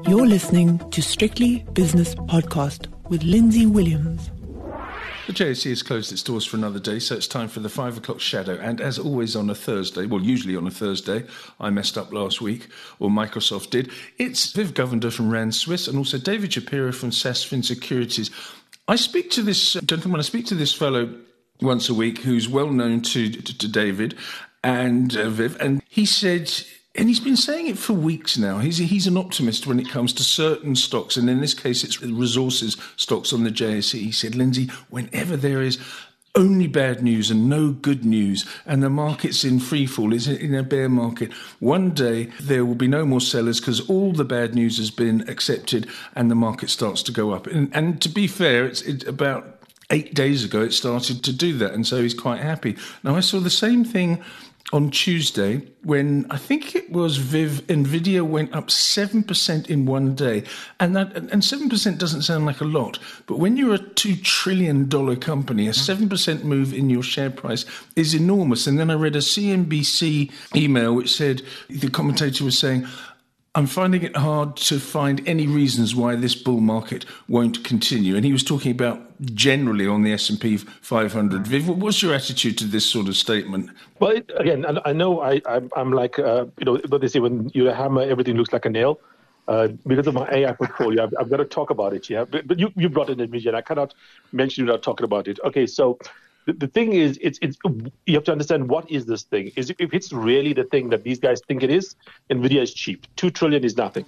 You're listening to Strictly Business Podcast with Lindsay Williams. The JSE has closed its doors for another day, so it's time for the 5 o'clock shadow. And as always on a Thursday, well, usually on a Thursday, I messed up last week, or Microsoft did. It's Viv Govender from Rand Swiss and also David Shapiro from Sasfin Securities. I speak to this fellow once a week who's well known to David and Viv, and he said... And he's been saying it for weeks now. He's an optimist when it comes to certain stocks, and in this case, it's resources stocks on the JSE. He said, Lindsay, whenever there is only bad news and no good news, and the market's in free fall, is in a bear market, one day there will be no more sellers because all the bad news has been accepted, and the market starts to go up. And to be fair, it's about 8 days ago it started to do that, and so he's quite happy. Now, I saw the same thing on Tuesday, when I think it was Viv, Nvidia went up 7% in one day. And 7% doesn't sound like a lot, but when you're a $2 trillion company, a 7% move in your share price is enormous. And then I read a CNBC email which said, the commentator was saying, I'm finding it hard to find any reasons why this bull market won't continue. And he was talking about generally on the S&P 500. Viv, what's your attitude to this sort of statement? Well, again, I know I'm like, what they say, when you hammer, everything looks like a nail. Because of my AI portfolio, I've got to talk about it here. But you brought in Nvidia, and I cannot mention it without talking about it. Okay, so the thing is, it's you have to understand, what is this thing? If it's really the thing that these guys think it is, Nvidia is cheap. $2 trillion is nothing.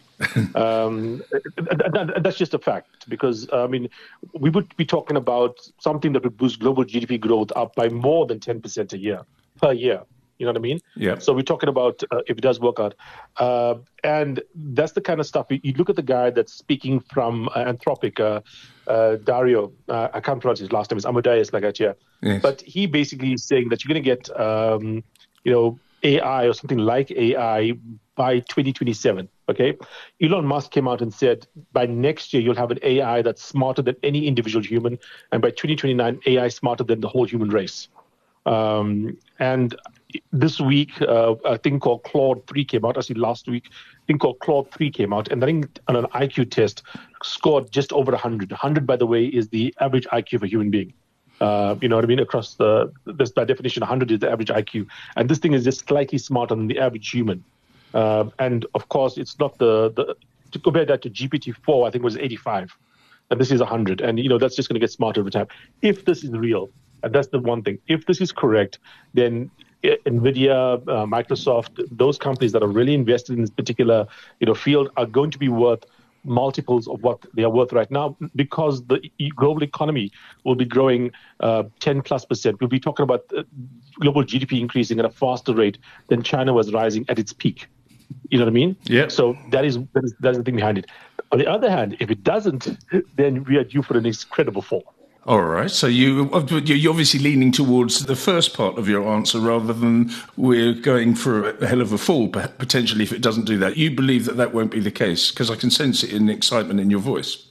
That's just a fact, because we would be talking about something that would boost global GDP growth up by more than 10% a year per year. You know what I mean? Yeah. So we're talking about if it does work out. And that's the kind of stuff. You look at the guy that's speaking from Anthropic, Dario, I can't pronounce his last name, it's Amadeus, like that, yeah. Yes. But he basically is saying that you're going to get, AI or something like AI by 2027, okay? Elon Musk came out and said, by next year, you'll have an AI that's smarter than any individual human. And by 2029, AI smarter than the whole human race. And this week, a thing called Claude 3 came out. Actually, last week, a thing called Claude 3 came out. And I think on an IQ test, scored just over 100. 100, by the way, is the average IQ of a human being. You know what I mean? Across this, by definition, 100 is the average IQ. And this thing is just slightly smarter than the average human. And, of course, it's not to compare that to GPT-4, I think it was 85. And this is 100. And, that's just going to get smarter over time. If this is real, and that's the one thing, if this is correct, then Nvidia, Microsoft, those companies that are really invested in this particular field are going to be worth multiples of what they are worth right now, because the global economy will be growing 10+%. We'll be talking about global GDP increasing at a faster rate than China was rising at its peak. You know what I mean? Yeah. So that's the thing behind it. On the other hand, if it doesn't, then we are due for an incredible fall. All right. So you're obviously leaning towards the first part of your answer rather than we're going for a hell of a fall, potentially, if it doesn't do that. You believe that won't be the case, because I can sense it in the excitement in your voice.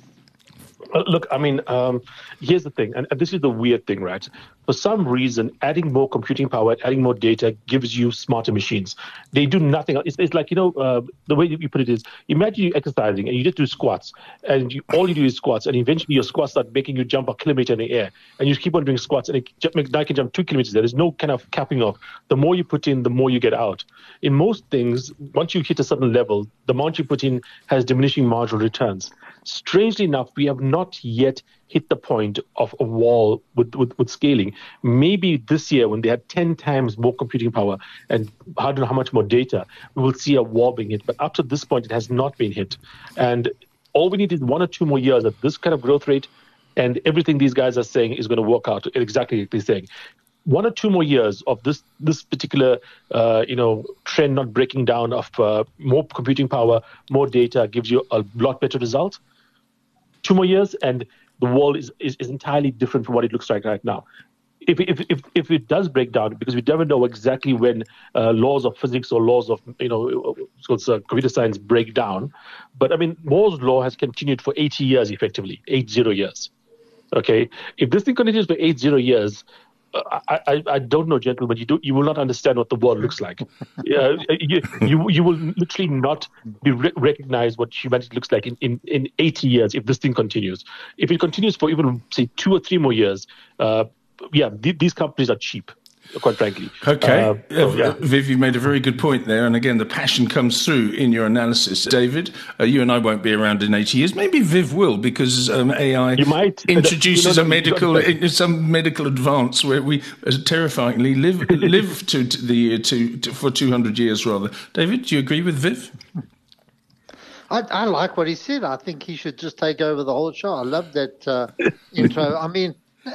Look, here's the thing, and this is the weird thing, right? For some reason, adding more computing power, adding more data gives you smarter machines. They do nothing. It's like, the way you put it is, imagine you exercising and you just do squats, and all you do is squats, and eventually your squats start making you jump a kilometer in the air, and you keep on doing squats, and I can jump 2 kilometers. There is no kind of capping off. The more you put in, the more you get out. In most things, once you hit a certain level, the amount you put in has diminishing marginal returns. Strangely enough, we have not yet hit the point of a wall with scaling. Maybe this year, when they had 10 times more computing power and I don't know how much more data, we will see a wall being hit. But up to this point, it has not been hit. And all we need is 1 or 2 more years at this kind of growth rate, and everything these guys are saying is going to work out exactly like they're saying. 1 or 2 more years of this particular trend not breaking down, of more computing power, more data gives you a lot better result. 2 more years, and the world is entirely different from what it looks like right now. If it does break down, because we never know exactly when laws of physics or laws of computer science break down, but Moore's law has continued for 80 years, effectively 80 years. Okay, if this thing continues for 80 years, I don't know, gentlemen. You will not understand what the world looks like. You will literally not be recognize what humanity looks like in 80 years if this thing continues. If it continues for even say 2 or 3 more years, these companies are cheap. Quite frankly. Okay. Viv, you made a very good point there. And again, the passion comes through in your analysis. David, you and I won't be around in 80 years. Maybe Viv will, because AI introduces some medical advance where we terrifyingly live for 200 years rather. David, do you agree with Viv? I like what he said. I think he should just take over the whole show. I love that intro. I mean,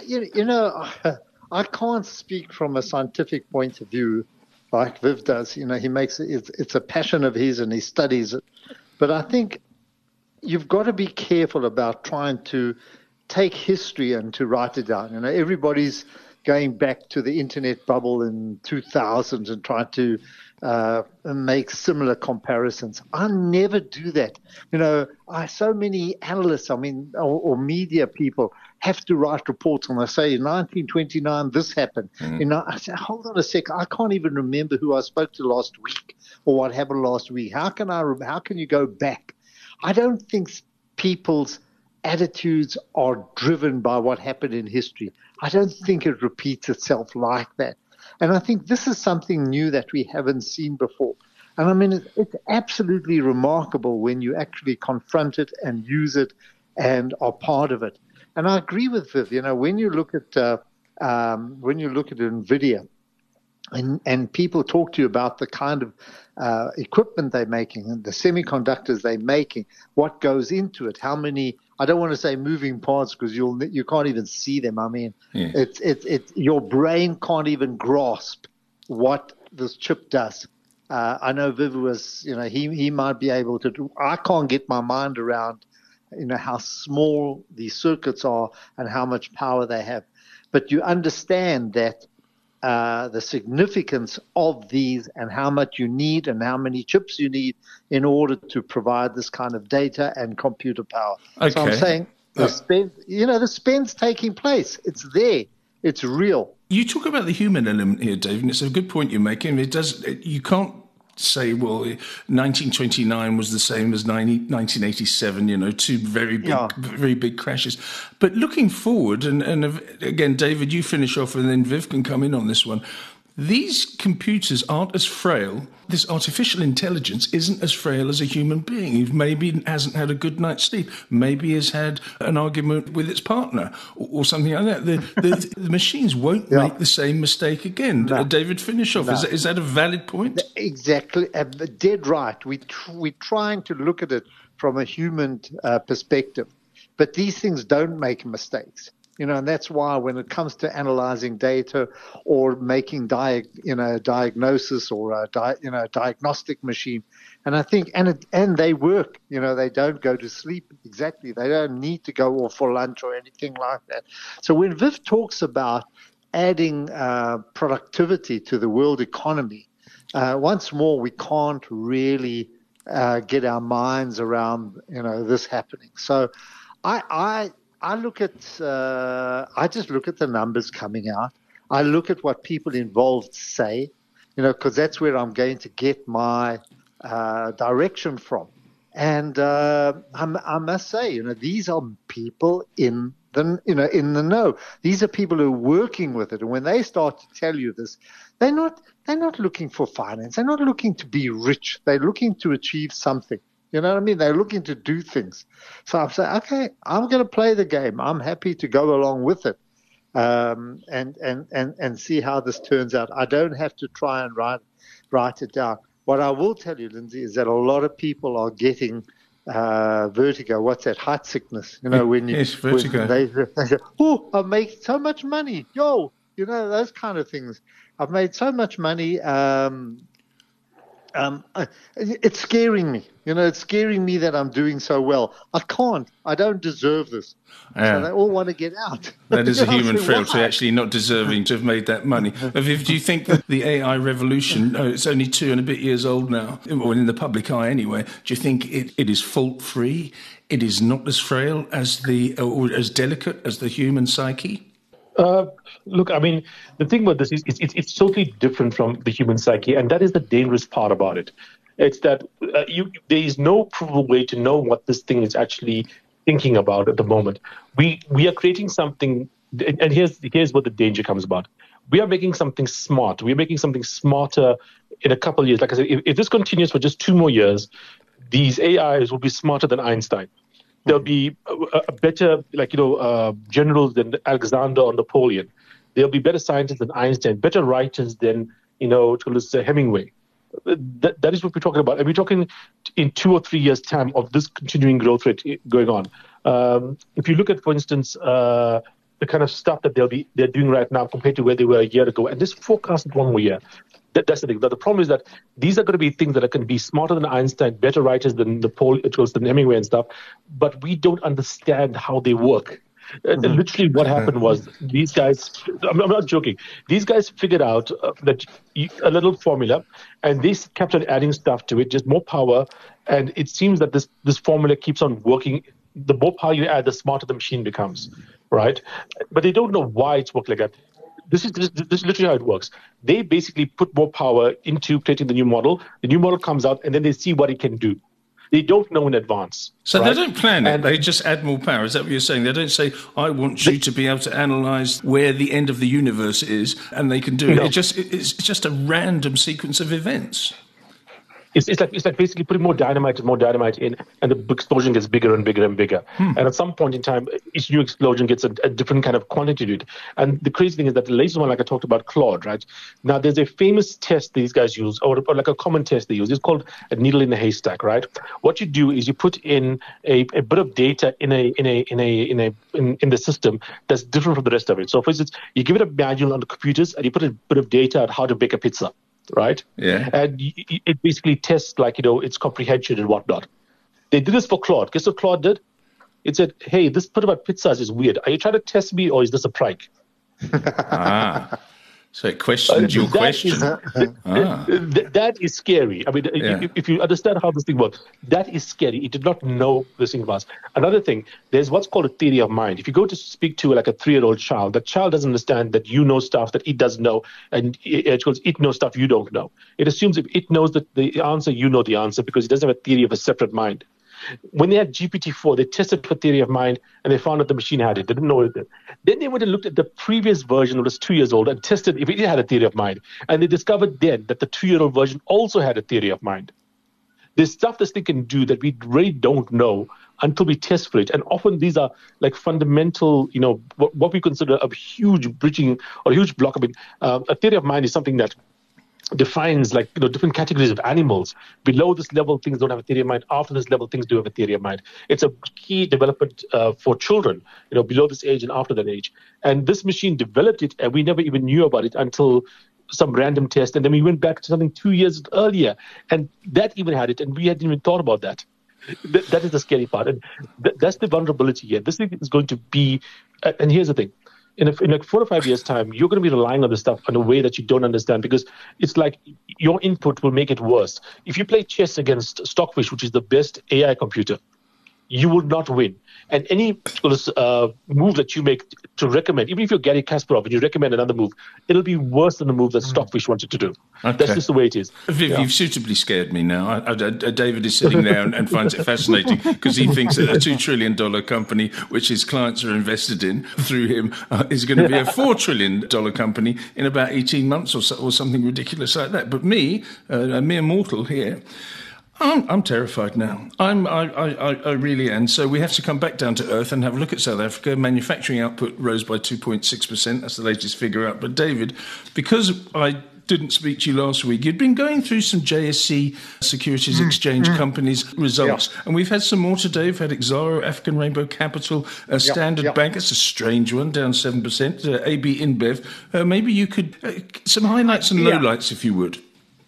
I can't speak from a scientific point of view like Viv does. He makes it's a passion of his and he studies it. But I think you've got to be careful about trying to take history and to write it down. Everybody's going back to the internet bubble in 2000 and trying to make similar comparisons. I never do that. So many analysts, or media people have to write reports and they say in 1929 this happened. I say, hold on a sec, I can't even remember who I spoke to last week or what happened last week. How can you go back? I don't think people's attitudes are driven by what happened in history. I don't think it repeats itself like that. And I think this is something new that we haven't seen before. And it's absolutely remarkable when you actually confront it and use it and are part of it. And I agree with Viv. When you look at NVIDIA, and people talk to you about the kind of equipment they're making and the semiconductors they're making, what goes into it, how many. I don't want to say moving parts because you can't even see them. It's your brain can't even grasp what this chip does. I know Viv was, he might be able to do. I can't get my mind around, how small these circuits are and how much power they have. But you understand that the significance of these and how much you need and how many chips you need in order to provide this kind of data and computer power. Okay. So I'm saying the spend's taking place. It's there. It's real. You talk about the human element here, Dave, and it's a good point you're making. You can't say, 1929 was the same as 1987, two very big crashes. But looking forward, and again, David, you finish off and then Viv can come in on this one. These computers aren't as frail. This artificial intelligence isn't as frail as a human being who maybe hasn't had a good night's sleep, maybe has had an argument with its partner or something like that. The machines won't make the same mistake again. No. David, finish off. No. Is that a valid point? Exactly. Dead right. We're trying to look at it from a human perspective. But these things don't make mistakes. And that's why when it comes to analyzing data or making diagnosis or a diagnostic machine, and I think and they work. They don't go to sleep exactly. They don't need to go off for lunch or anything like that. So when Viv talks about adding productivity to the world economy, once more we can't really get our minds around this happening. So I just look at the numbers coming out. I look at what people involved say, because that's where I'm going to get my direction from. And I must say, these are people in the know. These are people who are working with it. And when they start to tell you this, they're not looking for finance. They're not looking to be rich. They're looking to achieve something. You know what I mean? They're looking to do things. So I'm saying, okay, I'm going to play the game. I'm happy to go along with it, and see how this turns out. I don't have to try and write it down. What I will tell you, Lindsay, is that a lot of people are getting vertigo. What's that? Height sickness. When you yes, vertigo. They say, "Oh, I've made so much money, those kind of things. I've made so much money. It's scaring me. It's scaring me that I'm doing so well. I don't deserve this. So they all want to get out. That is a human frailty, actually not deserving to have made that money. Viv, do you think that the AI revolution, it's only 2 and a bit years old now, or in the public eye anyway, do you think it is fault-free? It is not as frail as or as delicate as the human psyche? Look, I mean, the thing about this is it's totally different from the human psyche, and that is the dangerous part about it. It's that there is no provable way to know what this thing is actually thinking about at the moment. We are creating something, and here's what the danger comes about. We are making something smart. We are making something smarter in a couple of years. Like I said, if this continues for just 2 more years, these AIs will be smarter than Einstein. There'll be a better, generals than Alexander or Napoleon. There'll be better scientists than Einstein, better writers than, Hemingway. That is what we're talking about. And we're talking in 2 or 3 years' time of this continuing growth rate going on. If you look at, for instance, the kind of stuff that they're doing right now compared to where they were a year ago, and this forecasted 1 more year. That's the thing. But the problem is that these are going to be things that are going to be smarter than Einstein, better writers than than Hemingway and stuff, but we don't understand how they work. And literally what happened was these guys, I'm not joking, these guys figured out that a little formula, and they kept on adding stuff to it, just more power, and it seems that this formula keeps on working. The more power you add, the smarter the machine becomes, right? But they don't know why it's worked like that. This is literally how it works. They basically put more power into creating the new model. The new model comes out, and then they see what it can do. They don't know in advance. So right? They don't plan it. They just add more power. Is that what you're saying? They don't say, I want you to be able to analyze where the end of the universe is, and they can do it. No. It's just a random sequence of events. It's like basically putting more dynamite in, and the explosion gets bigger and bigger and bigger. And at some point in time, each new explosion gets a different kind of quantity to it. And the crazy thing is that the latest one, like I talked about, Claude, right? Now, there's a famous test these guys use, or like a common test they use. It's called a needle in a haystack, right? What you do is you put in a bit of data in the system that's different from the rest of it. So, for instance, you give it a manual on the computers, and you put a bit of data on how to bake a pizza. Right? Yeah. And it basically tests its comprehension and whatnot. They did this for Claude. Guess what Claude did? It said, hey, this part about pizzas is weird. Are you trying to test me, or is this a prank? So it questioned your question. That is scary. I mean, if you understand how this thing works, that is scary. It did not know this thing was. Another thing, there's what's called a theory of mind. If you go to speak to like a 3-year-old child, that child doesn't understand that you know stuff that it doesn't know, and it knows stuff you don't know. It assumes if it knows the answer, you know the answer, because it doesn't have a theory of a separate mind. When they had GPT-4, they tested for theory of mind, and they found that the machine had it. They didn't know it did. Then they went and looked at the previous version, that was 2 years old, and tested if it had a theory of mind. And they discovered then that the 2-year-old version also had a theory of mind. There's stuff this thing can do that we really don't know until we test for it. And often these are like fundamental, what we consider a huge bridging or a huge block. I mean, a theory of mind is something that defines different categories of animals. Below this level, things don't have a theory of mind. After this level, things do have a theory of mind. It's a key development for children, below this age and after that age. And this machine developed it, and we never even knew about it until some random test. And then we went back to something 2 years earlier, and that even had it, and we hadn't even thought about that. That is the scary part. And that's the vulnerability here. This thing is going to be, and here's the thing. In 4 or 5 years' time, you're going to be relying on this stuff in a way that you don't understand, because it's like your input will make it worse. If you play chess against Stockfish, which is the best AI computer, you will not win. And any move that you make to recommend, even if you're Gary Kasparov and you recommend another move, it'll be worse than the move that Stockfish wanted to do. Okay. That's just the way it is. Viv, you've suitably scared me now. David is sitting there and finds it fascinating because he thinks that a $2 trillion company, which his clients are invested in through him, is going to be a $4 trillion company in about 18 months or something ridiculous like that. But me, a mere mortal here, I'm terrified now. I really am. So we have to come back down to earth and have a look at South Africa. Manufacturing output rose by 2.6%. That's the latest figure out. But David, because I didn't speak to you last week, you'd been going through some JSE Securities Exchange companies' results. Yeah. And we've had some more today. We've had Exxaro, African Rainbow Capital, Standard Bank. It's a strange one, down 7%. AB InBev. Maybe you could, some highlights and lowlights, if you would.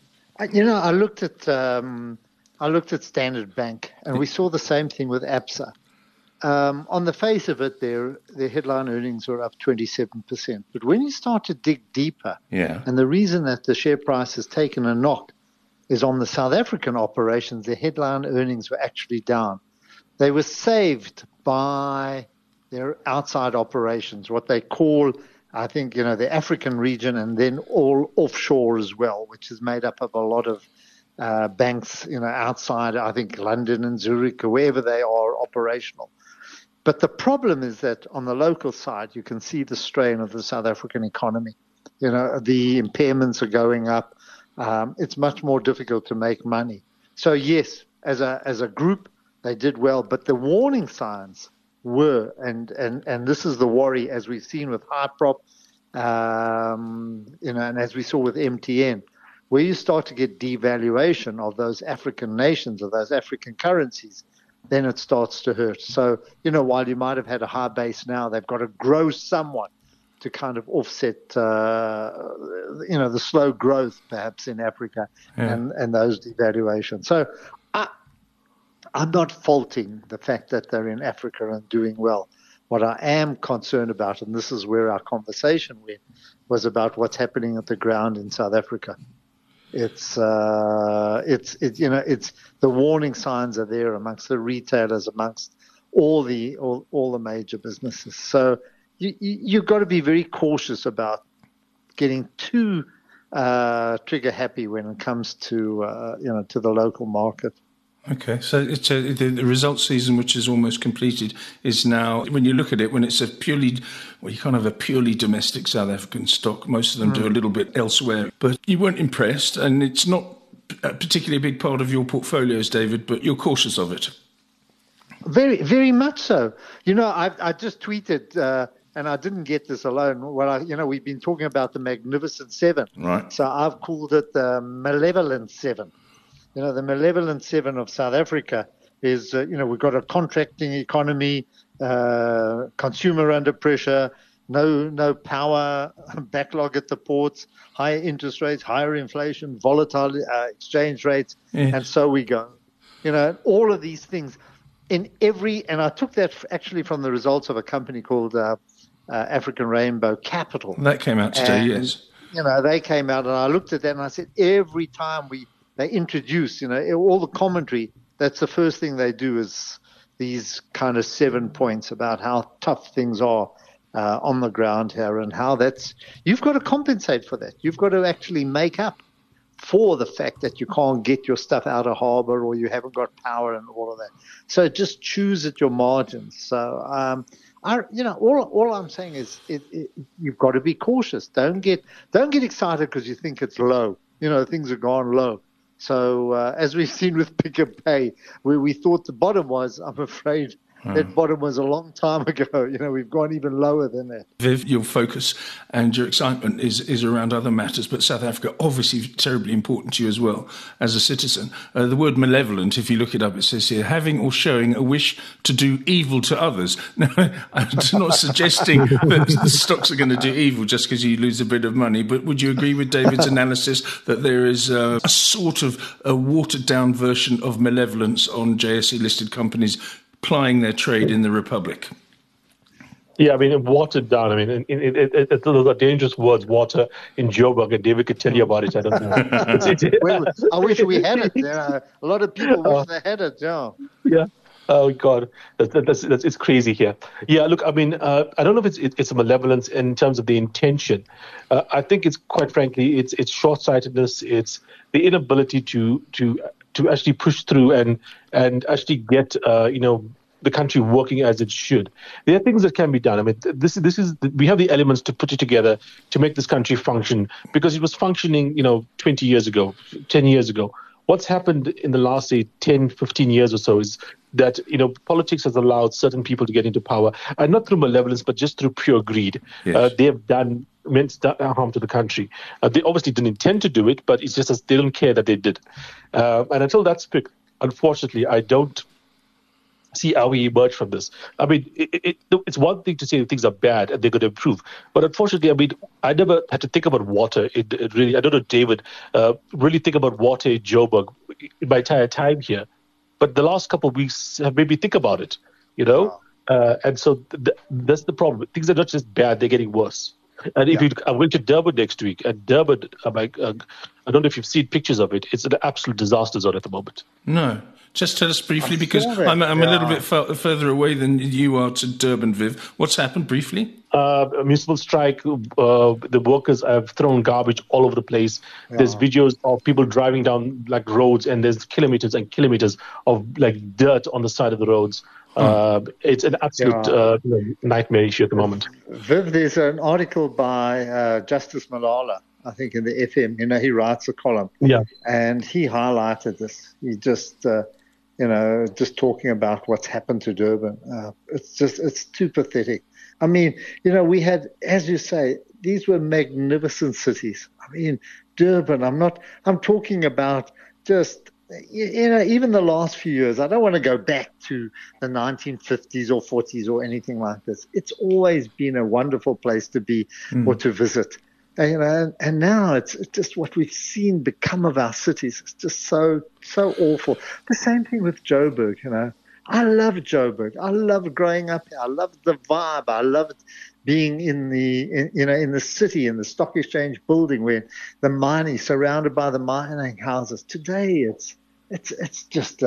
I looked at Standard Bank, and we saw the same thing with ABSA. On the face of it, their headline earnings were up 27%. But when you start to dig deeper, and the reason that the share price has taken a knock is on the South African operations, their headline earnings were actually down. They were saved by their outside operations, what they call I think, the African region and then all offshore as well, which is made up of a lot of banks, outside, I think, London and Zurich or wherever they are operational. But the problem is that on the local side, you can see the strain of the South African economy. The impairments are going up. It's much more difficult to make money. So yes, as a group, they did well, but the warning signs were, and this is the worry, as we've seen with Hyprop, and as we saw with MTN, where you start to get devaluation of those African nations, of those African currencies, then it starts to hurt. So, while you might have had a high base now, they've got to grow somewhat to kind of offset, the slow growth perhaps in Africa and those devaluations. So I'm not faulting the fact that they're in Africa and doing well. What I am concerned about, and this is where our conversation went, was about what's happening at the ground in South Africa. It's the warning signs are there amongst the retailers, amongst all the major businesses. So you've got to be very cautious about getting too trigger happy when it comes to to the local market. Okay, so it's the results season, which is almost completed, is now, when you look at it, when it's you can't have a purely domestic South African stock. Most of them do a little bit elsewhere. But you weren't impressed, and it's not particularly a big part of your portfolios, David, but you're cautious of it. Very, very much so. I just tweeted, and I didn't get this alone. We've been talking about the Magnificent Seven. Right. So I've called it the Malevolent Seven. The Malevolent Seven of South Africa is, we've got a contracting economy, consumer under pressure, no power, backlog at the ports, higher interest rates, higher inflation, volatile exchange rates, and so we go. All of these things and I took that actually from the results of a company called African Rainbow Capital. That came out today, yes. They came out, and I looked at that and I said, every time they introduce, all the commentary, that's the first thing they do is these kind of 7 points about how tough things are on the ground here and how you've got to compensate for that. You've got to actually make up for the fact that you can't get your stuff out of harbor or you haven't got power and all of that. So just choose at your margins. So, all I'm saying is you've got to be cautious. Don't get excited because you think it's low. Things have gone low. So as we've seen with Pick n Pay, where we thought the bottom was, I'm afraid that bottom was a long time ago. We've gone even lower than that. Viv, your focus and your excitement is around other matters, but South Africa obviously terribly important to you as well as a citizen. The word malevolent, if you look it up, it says here, having or showing a wish to do evil to others. Now, I'm not suggesting that the stocks are going to do evil just because you lose a bit of money, but would you agree with David's analysis that there is a sort of a watered-down version of malevolence on JSE-listed companies plying their trade in the Republic? Yeah, watered down. Those are dangerous words, water in Joburg, and David could tell you about it. I don't know. Well, I wish we had it. A lot of people wish they had it, yeah. Yeah. Oh, God. It's crazy here. Yeah, look, I don't know if it's a malevolence in terms of the intention. I think it's, quite frankly, it's short-sightedness. It's the inability to actually push through and actually get the country working as it should. There are things that can be done. This is we have the elements to put it together to make this country function, because it was functioning 20 years ago, 10 years ago. What's happened in the last, say, 10, 15 years or so is that, politics has allowed certain people to get into power, and not through malevolence, but just through pure greed. Yes. They have done immense harm to the country. They obviously didn't intend to do it, but it's just as they don't care that they did. And until that's fixed, unfortunately, I don't see how we emerge from this. It's one thing to say things are bad and they're going to improve, but unfortunately, I never had to think about water. It really, I don't know, David, really think about water in Joburg in my entire time here. But the last couple of weeks have made me think about it, Wow. And so that's the problem. Things are not just bad; they're getting worse. And I'm going to Durban next week, and Durban, I don't know if you've seen pictures of it. It's an absolute disaster zone at the moment. No. Just tell us briefly, I because saw that, I'm a little yeah. bit further away than you are to Durban, Viv. What's happened briefly? A municipal strike. The workers have thrown garbage all over the place. There's videos of people driving down like roads, and there's kilometers and kilometers of like dirt on the side of the roads. It's an absolute nightmare issue at the moment. Viv, there's an article by Justice Malala, I think, in the FM. You know, he writes a column. Yeah. And he highlighted this. He just, just talking about what's happened to Durban. It's too pathetic. I mean, we had, as you say, these were magnificent cities. I mean, Durban, I'm talking about just, even the last few years. I don't want to go back to the 1950s or 40s or anything like this. It's always been a wonderful place to be or to visit. And now it's just what we've seen become of our cities. It's just so awful. The same thing with Joburg, I love Joburg. I love growing up here. I love the vibe. I love being in the city, in the stock exchange building where the mining, surrounded by the mining houses. Today it's just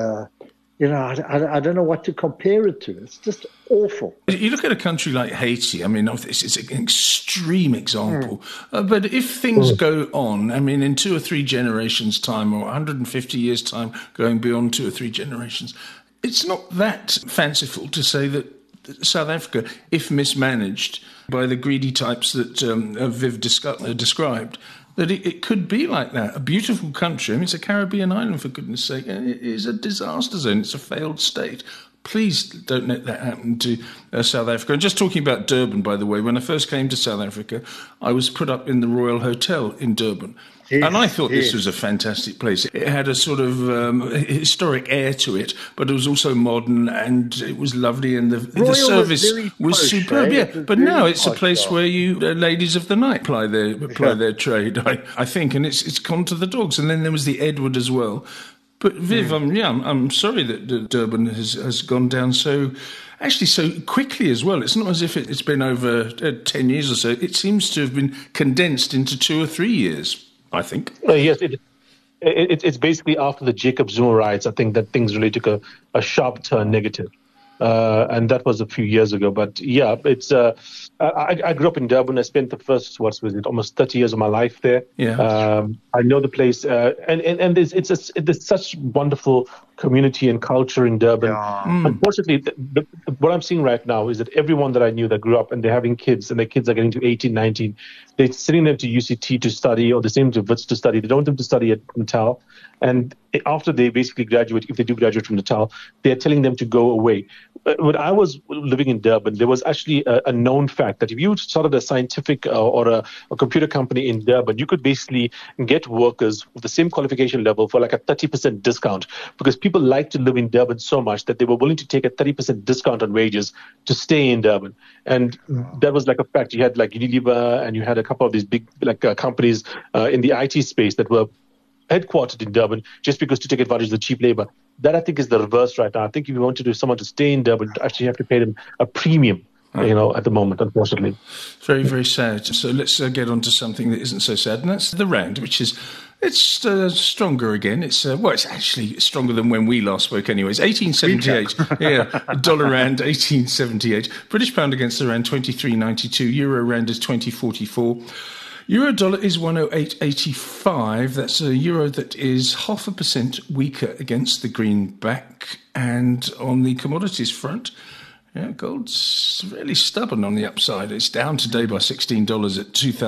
I don't know what to compare it to. It's just awful. You look at a country like Haiti. I mean, it's an extreme example. But if things go on, I mean, in 2 or 3 generations' time, or 150 years' time, going beyond 2 or 3 generations, it's not that fanciful to say that South Africa, if mismanaged by the greedy types that Viv described, that it could be like that. A beautiful country. I mean, it's a Caribbean island, for goodness sake, and it is a disaster zone. It's a failed state. Please don't let that happen to South Africa. And just talking about Durban, by the way, when I first came to South Africa, I was put up in the Royal Hotel in Durban. And I thought this was a fantastic place. It had a sort of historic air to it, but it was also modern, and it was lovely, and the service was superb. Yeah, but now it's a place where you ladies of the night ply their trade, I think, and it's gone to the dogs. And then there was the Edward as well. But Viv, I'm sorry that Durban has gone down so quickly as well. It's not as if it's been over 10 years or so. It seems to have been condensed into 2 or 3 years, I think. Yes, it's basically after the Jacob Zuma riots, I think, that things really took a sharp turn negative. And that was a few years ago. But yeah, it's I grew up in Durban. I spent the first, almost 30 years of my life there. Yeah. I know the place, and there's such wonderful community and culture in Durban. Yeah. Unfortunately, what I'm seeing right now is that everyone that I knew that grew up and they're having kids, and their kids are getting to 18, 19, they're sending them to UCT to study, or they're sending them to Wits to study. They don't want them to study at Natal. And after they basically graduate, if they do graduate from Natal, they're telling them to go away. When I was living in Durban, there was actually a known fact that if you started a scientific or a computer company in Durban, you could basically get workers with the same qualification level for like a 30% discount, because people like to live in Durban so much that they were willing to take a 30% discount on wages to stay in Durban. And that was like a fact. You had like Unilever, and you had a couple of these big companies in the IT space that were headquartered in Durban just because to take advantage of the cheap labor. That, I think, is the reverse right now. I think if you want to do someone to stay in Durban, you actually have to pay them a premium, at the moment, unfortunately. Very, very sad. So let's get on to something that isn't so sad, and that's the rand, which is stronger again. It's actually stronger than when we last spoke anyways. 1878. Yeah, dollar rand 1878. British pound against the rand 23.92. Euro rand is 20.44. Euro dollar is 108.85. That's a euro that is 0.5% weaker against the greenback. And on the commodities front, gold's really stubborn on the upside. It's down today by $16 at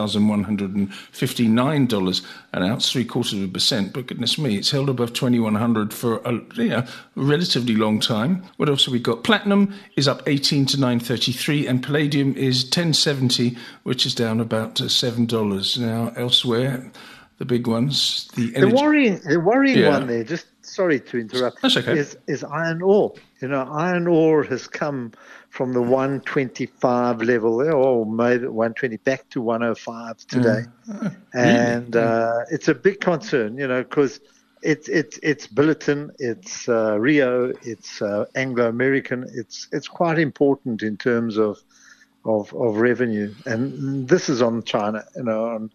$2,159 an ounce, 0.75%. But goodness me, it's held above 2,100 for a relatively long time. What else have we got? Platinum is up 18 to 933, and palladium is 1070, which is down about $7. Now, elsewhere, the big ones, the worrying one there, just sorry to interrupt. That's okay. Is iron ore. Iron ore has come from the 125 level there, or maybe 120 back to 105 today. And it's a big concern, because it's Billiton, it's Rio, it's Anglo-American. It's quite important in terms of revenue. And this is on China, on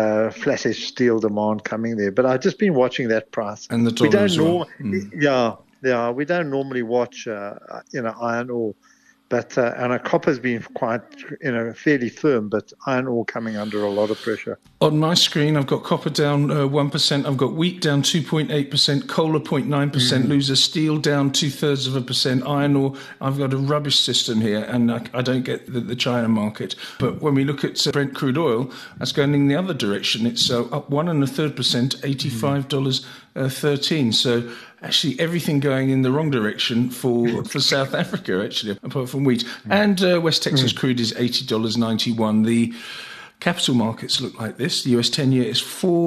flattish steel demand coming there. But I've just been watching that price. And the dollar as well. Yeah, we don't normally watch, iron ore, but and our copper's been quite, fairly firm, but iron ore coming under a lot of pressure. On my screen, I've got copper down 1%. I've got wheat down 2.8%, coal 0.9%, loser, steel down 0.2%, iron ore. I've got a rubbish system here, and I don't get the China market. But when we look at Brent crude oil, that's going in the other direction. It's up 1.3%, $85.13. So actually everything going in the wrong direction for South Africa, actually, apart from wheat. And West Texas crude is $80.91. The capital markets look like this. The US 10-year is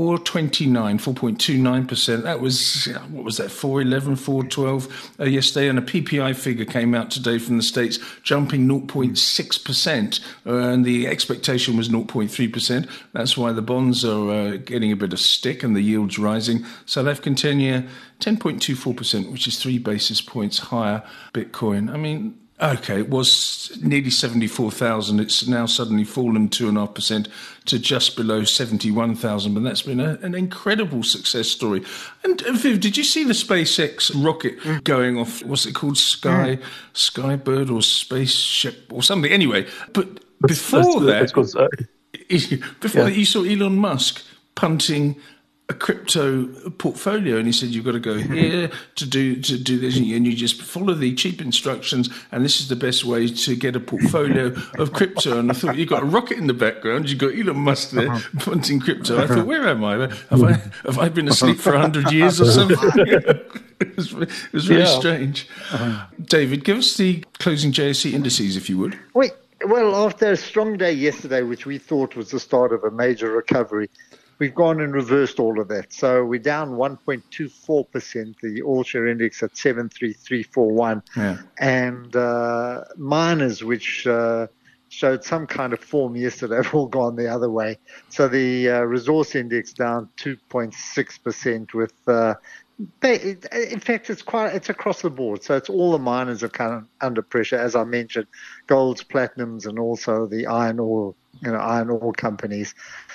4.29%. That was, what was that, 4.11, 4.12 yesterday. And a PPI figure came out today from the States, jumping 0.6%. And the expectation was 0.3%. That's why the bonds are getting a bit of stick and the yield's rising. South African 10-year, 10.24%, which is 3 basis points higher. Bitcoin, I mean, okay, it was nearly 74,000. It's now suddenly fallen 2.5% to just below 71,000. But that's been an incredible success story. And Viv, did you see the SpaceX rocket going off? What's it called? Skybird or Spaceship or something? Anyway, but before that, you saw Elon Musk punting a crypto portfolio, and he said you've got to go here to do this, and you just follow the cheap instructions, and this is the best way to get a portfolio of crypto. And I thought, you've got a rocket in the background, you've got Elon Musk there punting crypto. I thought, where am I? Have I been asleep for 100 years or something? It was very strange. David, give us the closing JSE indices, if you would. Well, after a strong day yesterday, which we thought was the start of a major recovery, we've gone and reversed all of that. So we're down 1.24%, the all-share index at 73341. Yeah. And miners, which showed some kind of form yesterday, have all gone the other way. So the resource index down 2.6% with... in fact, it's across the board. So it's all the miners are kind of under pressure, as I mentioned, golds, platinums, and also the iron ore companies.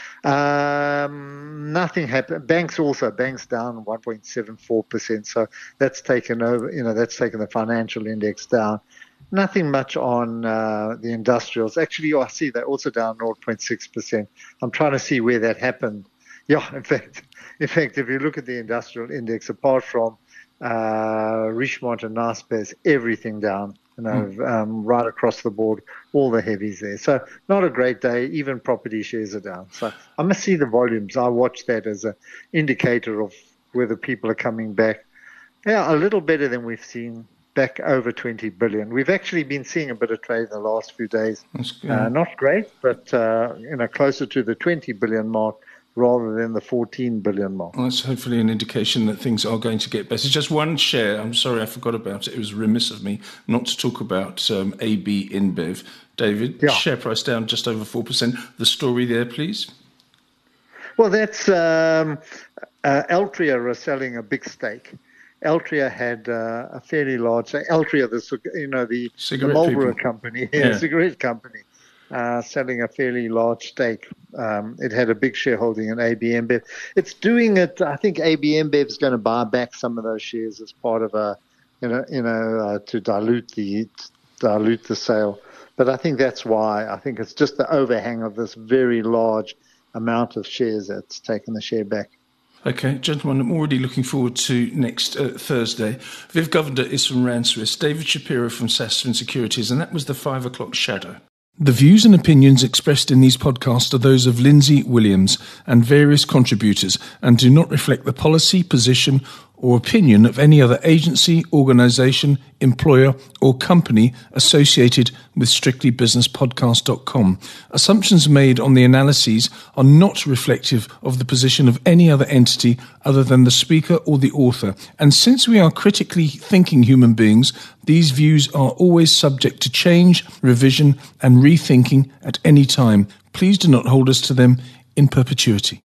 Nothing happened. Banks down 1.74%. So that's taken over, that's taken the financial index down. Nothing much on the industrials. Actually, I see they're also down 0.6%. I'm trying to see where that happened. Yeah, in fact, if you look at the industrial index, apart from Richemont and Naspers, everything down, right across the board, all the heavies there. So not a great day. Even property shares are down. So I must see the volumes. I watch that as an indicator of whether people are coming back. Yeah, a little better than we've seen, back over 20 billion. We've actually been seeing a bit of trade in the last few days. Not great, but closer to the 20 billion mark, rather than the 14 billion mark. Well, that's hopefully an indication that things are going to get better. Just one share, I'm sorry I forgot about it. It was remiss of me not to talk about AB InBev. David, share price down just over 4%. The story there, please. Well, that's Altria are selling a big stake. Altria had a fairly large... Altria, the Marlboro company, cigarette company, selling a fairly large stake. It had a big shareholding in AB InBev. It's doing it. I think AB InBev is going to buy back some of those shares as part of to dilute the sale. But I think that's why. I think it's just the overhang of this very large amount of shares that's taken the share back. Okay, gentlemen, I'm already looking forward to next Thursday. Viv Govender is from Rand Swiss, David Shapiro from Sasfin Securities, and that was the 5 o'clock shadow. The views and opinions expressed in these podcasts are those of Lindsay Williams and various contributors and do not reflect the policy, position or opinion of any other agency, organisation, employer or company associated with strictlybusinesspodcast.com. Assumptions made on the analyses are not reflective of the position of any other entity other than the speaker or the author. And since we are critically thinking human beings, these views are always subject to change, revision and rethinking at any time. Please do not hold us to them in perpetuity.